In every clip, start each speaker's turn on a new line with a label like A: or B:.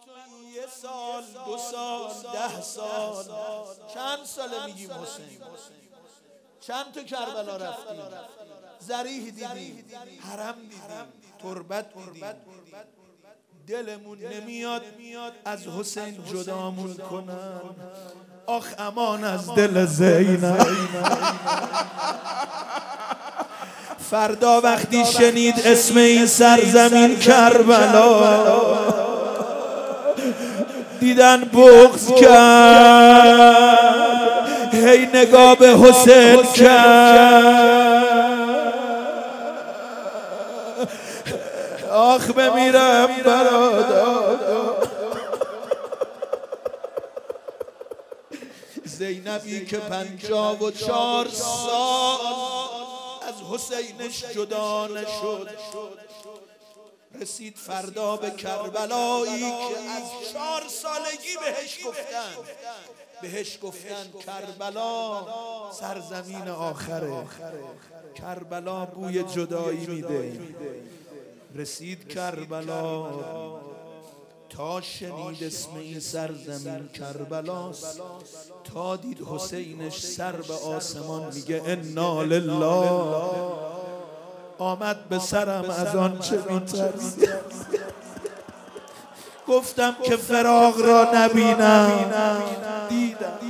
A: یه سال 2 سال 10 سال چند ساله میگیم حسین؟ چند تا کربلا رفتیم، ذریح دیدیم، حرم دیدیم، تربت دیدیم، دلمون نمیاد از حسین جدامون کنن. آخ امان از دل زینب. فردا وقتی شنید اسم این سرزمین کربلا، دیدن بغض کرد، هی نگاه به حسین کرد. آخ بمیرم برادر. زینبی که 54 سال از حسینش جدا نشد، رسید فردا به کربلایی که از 4 سالگی بهش گفتن کربلا سرزمین آخره، کربلا بوی جدایی میده. رسید کربلا، تا شنید اسم این سرزمین کربلاست، تا دید حسینش سر به آسمان میگه انا لله. آمد به سرم از آن چه میترسید، گفتم که فراق را نبینم. دیدم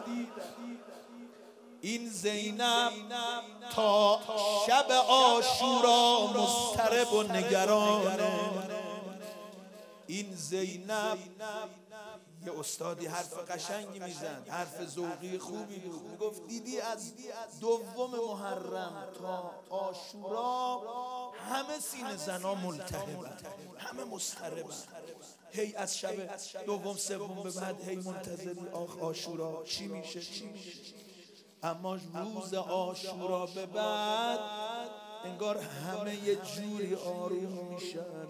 A: این زینب تا شب عاشورا مضطرب و نگرانه. این زینب یه استادی حرف قشنگی میزد، حرف ذوقی خوبی بود. میگفت دیدی از 2 محرم تا عاشورا همه سینه زنا ملتهبن، همه مضطربن. هی از شب 2 3 به بعد هی منتظری آخ عاشورا چی میشه. اما روز عاشورا به بعد انگار همه یه جوری آروم میشن.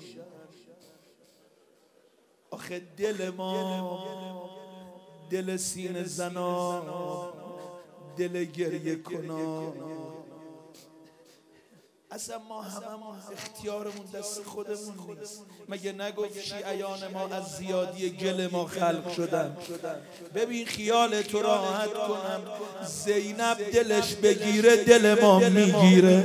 A: آخه دل ما، دل سینه زنا، دل گریه کنا، اصلا ما هممون اختیارمون دست خودمون نیست. مگه نگفت شیعیان ما از زیادی گل ما خلق شدن؟ ببین خیال تو راحت کنم، زینب دلش بگیره دل ما میگیره.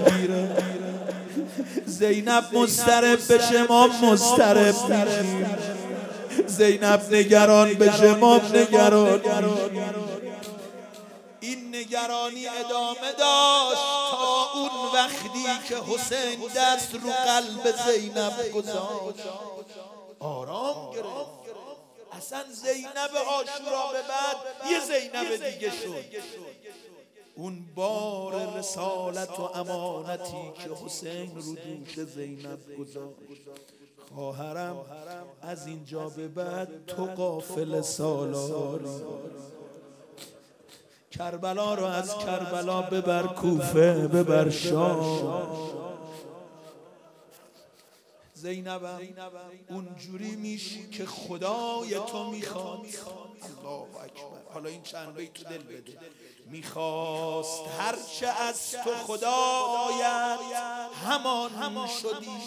A: زینب مضطرب بشه ما مضطرب میشیم، زینب نگران بشه ما نگران. این نگرانی ادامه داشت تا اون وقتی که حسین دست رو قلب زینب گذاشت، آرام گرفت. اصلا زینب عاشورا به بعد یه زینب دیگه شد. اون بار رسالت و امانتی که حسین رو دوش زینب گذاشت، خواهرم از اینجا به بعد تو قافل سالاری، کربلا رو از کربلا ببر کوفه، ببر شام. زینبم اونجوری میشی که خدای تو میخواد. الله اکبر. حالا این چند بیت تو دل بده. میخواست هرچه از تو خدایت همان شدی.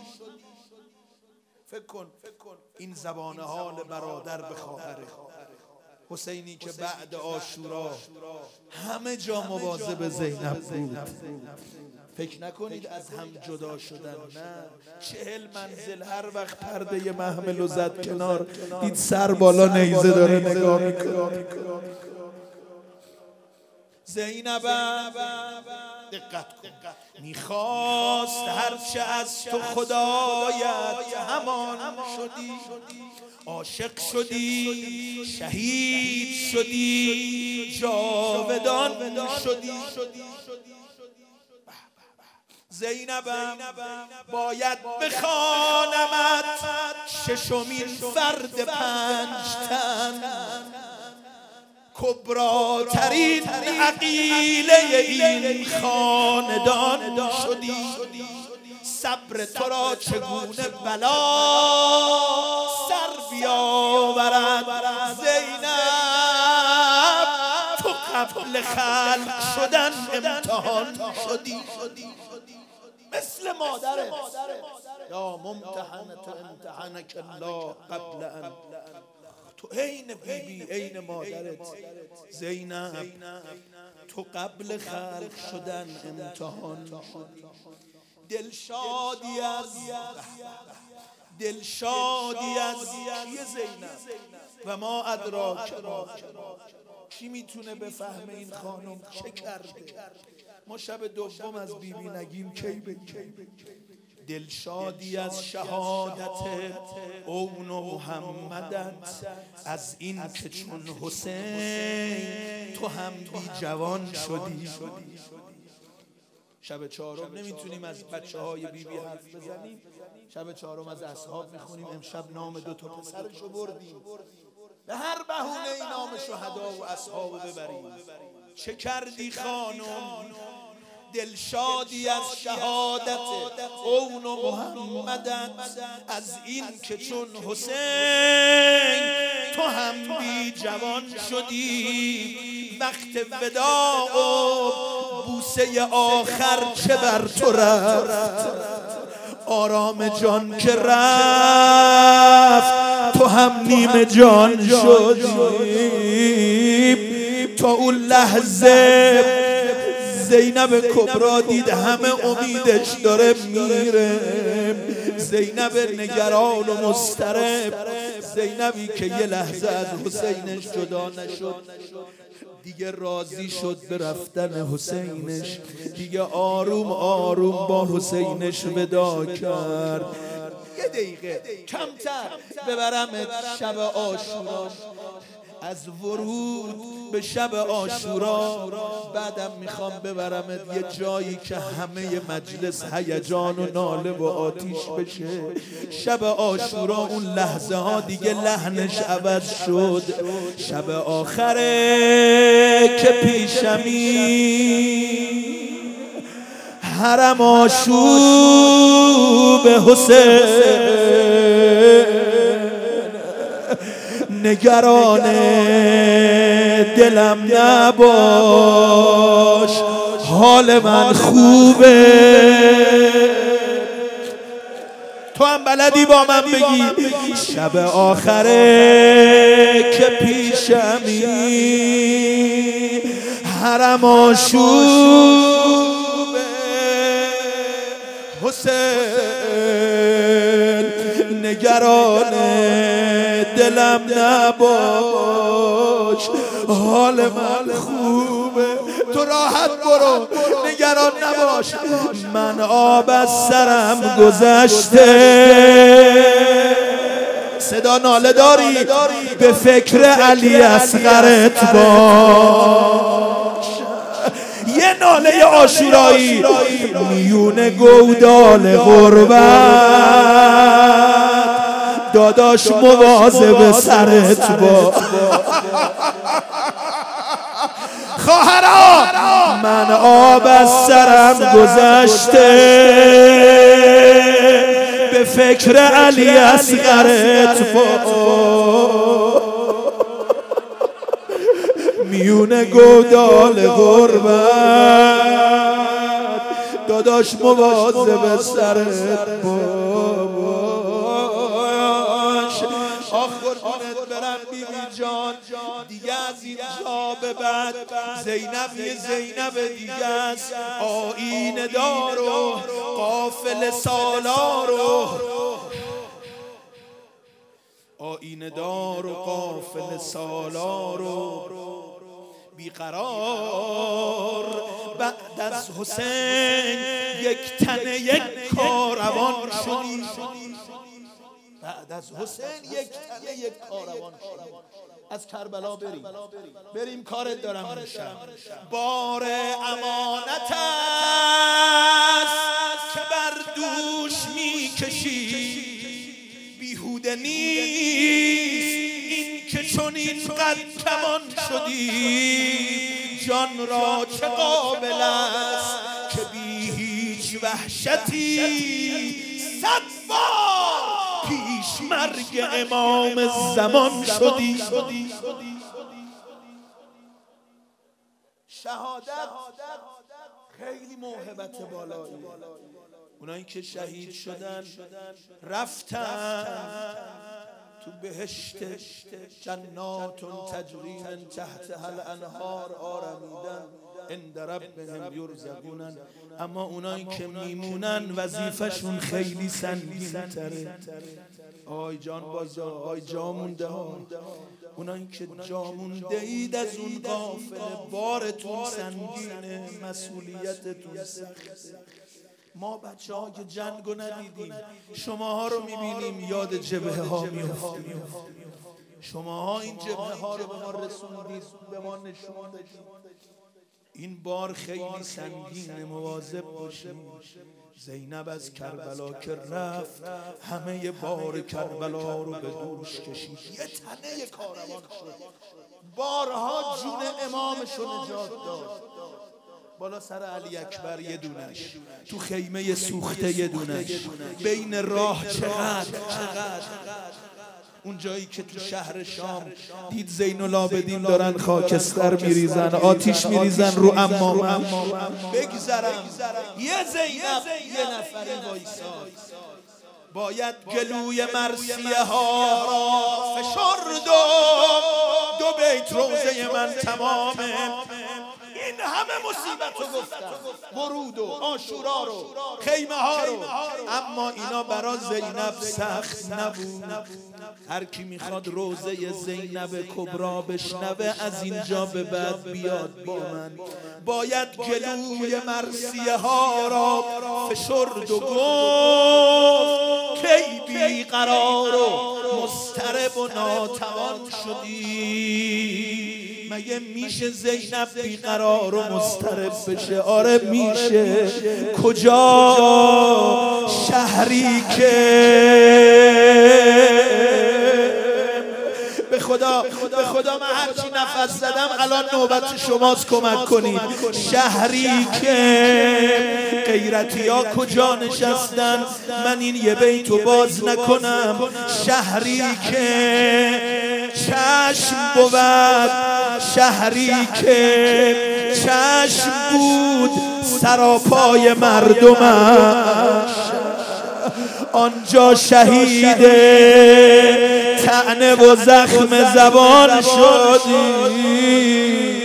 A: فکر کن این زبان حال برادر به خواهره. حسینی که بعد عاشورا همه جا مواظب زینب بود. فکر نکنید از هم جدا شدن، نه. 40 منزل هر وقت پرده محمل و زد کنار، دید سر بالا نیزه داره نگاه میکنه. زینبم دقت کن، میخواست هرچه از تو خدایت همان شدی. عاشق شدی، شهید شدی، جاودان شدی. زینبم باید بخوانمت 6مین فرد 5 تن، کبراترین عقیله این خاندان شدی. صبر تو را چگونه بلا سر بیاورد زینب، تو قبل خلق شدن امتحان شدی. مثل مادرت. یا ممتحنت امتحنک الله قبل ان، تو عین بیبی عین مادرت زینب، تو قبل خلق شدن امتحان شدی. دلشادی از کیه زینب؟ و ما ادراک ما، کی میتونه بفهمه این خانم چه کرده؟ ما شب دوم از بیبی نگیم کی بگیم؟ دلشادی از شهادت اون و محمدت، از این که چون حسین تو هم بی جوان شدی. شب چهارم نمیتونیم از بچه های بیبی حرف بزنیم، شب چهارم از اصحاب میخونیم. امشب نام 2 پسرشو بردیم، به هر بهونه ای نام شهدا و اصحابو ببریم. چه کردی خانم؟ دلشادی از شهادت اون و محمدت، از این که چون حسین تو هم بی جوان شدی. وقت وداع و بوسه آخر چه بر تو رفت؟ آرام جان که رفت تو هم نیم جان شدی. تا اون لحظه زینب کبرا دید همه امیدش داره میره. زینب نگران و مضطرب، زینبی که یه لحظه از حسینش جدا نشد، دیگه راضی شد به رفتن حسینش، دیگه آروم آروم با حسینش ودا کرد. یه دقیقه کمتر ببرمت شب عاشورا، از ورود به شب عاشورا بعدم میخوام ببرمت یه جایی که همه مجلس هیجان و ناله و آتیش بشه. شب عاشورا اون لحظه ها دیگه لحنش عوض شد. شب آخره که پیشمی حرم آشوب حسین، نگران دلم نباش حال من خوبه. تو هم بلدی با من بگی شب آخره که پیشمی حرم آشوب حسین، نگران دلم نباش حال من خوبه. تو راحت برو نگران نباش، من آب از سرم گذشته. صدا ناله داری؟ به فکر علی اصغرت باش. یه ناله عاشورایی میونه گودال غربت، داداش مواظب سرت با. خواهرا من آب از سرم گذشته، به فکر علی اصغرت با. میونه گودال غربت، داداش مواظب سرت باش. قربونت برم بیبی جان، دیگه از اینجا به بعد زینب یه زینب دیگه است. آیین دار و قافل سالار و آیین دار و قافل سالار و بیقرار. بعد از حسین یک تنه یک کاروان شدی. بعد از حسین یک تنه یک کاروان شدی. از کربلا بریم کارت دارم امشب. بار امانت است که بر دوش میکشی، بیهوده نیست این که چون اینقدر کمان شدی. جان را چه قابل است که بی هیچ وحشتی 100 بار پیش مرگ امام زمان شدی. شهادت خیلی موهبت بالایی، اونایی که شهید شدن رفتن تو بهشت جنات تجری من تحتها الانهار آرمیدن عند ربهم یرزقون. اما اونایی که میمونن وظیفشون خیلی سنگین تره. آی جان بازا، آی جا مونده ها، اونایی که جا مونده اید از اون قافله، بارتون سنگینه، مسئولیتتون سخته. ما بچه ها که جنگ رو ندیدیم، شماها رو میبینیم یاد جبهه ها میفتیم. شماها این جبهه ها رو به ما رسوندید، به ما نشون دادید. این بار خیلی سنگینه، مواظب باشیم. زینب از کربلا که رفت همه بار کربلا رو به دوش کشید، یه تنه کاروان شد، بارها جون امامش رو نجات داد. بالا سر علی اکبر یه دونش، تو خیمه سوخته یه دونش، بین راه چقدر اون جایی که تو شهر شام دید زین العابدین دارن خاکستر میریزن، آتیش میریزن رو امام، بگذرم یه زینب یه نفری وایساد، باید گلوی مرثیه ها را فشرد و دو بیت روزه من تمامه. این همه مصیبت رو گفتن، ورود و عاشورا رو، خیمه ها رو، اما اینا برا زینب سخت نبود. هر کی میخواد روزه زینب کبرا بشنوه از اینجا به بعد بیاد با من. باید گلوی مرثیه ها را فشرد و گفت کی بی قرار و مضطرب و ناتوان شدی. مگه میشه زینب بیقرار و مضطرب بشه؟ آره میشه. کجا شهری که به خدا من هرچی نفس زدم الان نوبت شماست، کمک کنید. شهری که غیرتی ها کجا نشستن من این یه بیتو باز نکنم. شهری که چشم بود، شهری که چشم بود سراپای مردمش، آنجا شهید طعنه و زخم زبان شدی.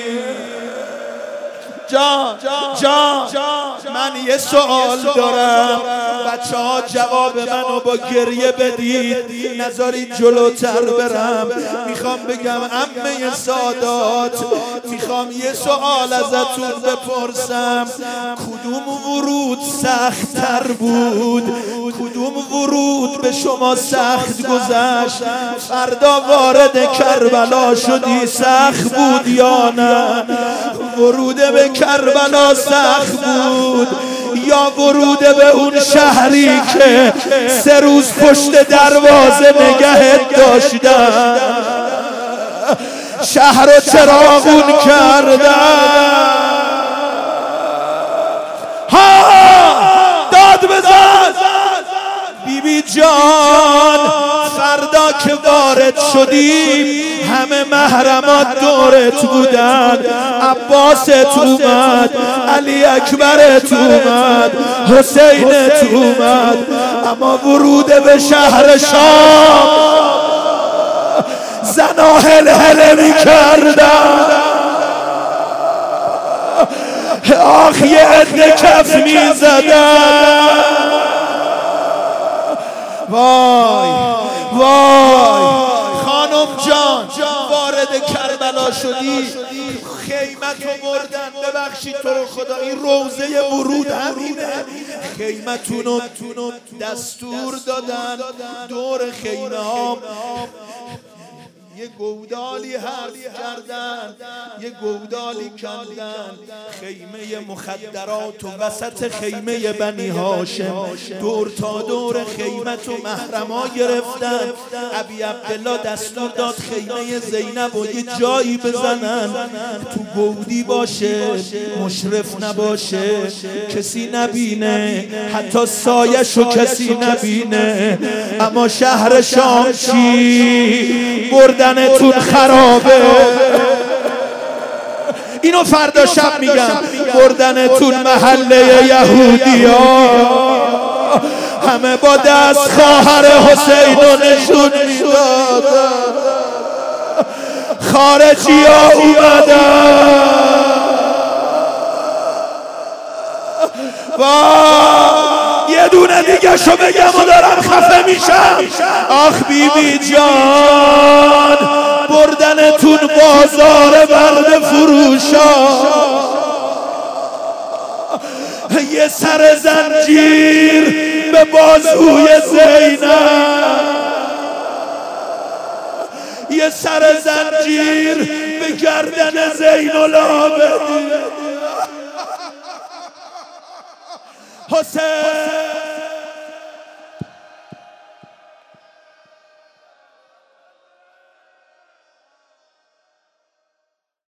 A: جان من یه سوال دارم، بچه ها جواب منو با گریه بدید، نذارید جلوتر برم. میخوام بگم عمه سادات، میخوام یه سوال ازتون بپرسم، کدوم ورود سخت تر بود؟ کدوم ورود به شما سخت گذشت؟ فردا وارد کربلا شدی، سخت بود یا نه؟ ورود به کربلا سخت بود یا ورود به اون شهری که 3 روز پشت دروازه نگهت داشتن، شهر رو چراغون کردن؟ ها داد بزن بیبی جان. فردا که وارد شدی همه محرمات دورت بودن، عباست اومد، علی اکبرت اومد، حسینت اومد، اما ورود به شهر شام زنا هلهله میکردن. آخ یه عده کف میزدن. وای خانم جان، وارد کربلا شدی، خیمتو بردن. ببخشید تو رو خدا، این روزه ورود همینه. خیمتونو دستور دادن، دور خیمه ها یه گودالی حرف کردن، یه گودالی کندن، خیمه مخدرات و وسط خیمه بنی هاشم، دور تا دور خیمت و محرما گرفتن. ابی عبدالله دستور داد خیمه زینب و یه جایی بزنن تو گودی باشه، مشرف نباشه، کسی نبینه، حتی سایشو کسی نبینه. اما شهر شام چی؟ بردنتون خرابه. اینو فردا شب میگم، بردنتون محله یهودی ها. همه با دست خواهر حسین رو نشون میدادن. خارجی ها اومدن یه دونه دیگه شو بگم و دارم خفه میشم. آخ بیبی جان بردنتون بازار برد فروشا، یه سر زنجیر به بازوی زینب، یه سر زنجیر به گردن زین العابدین. حسین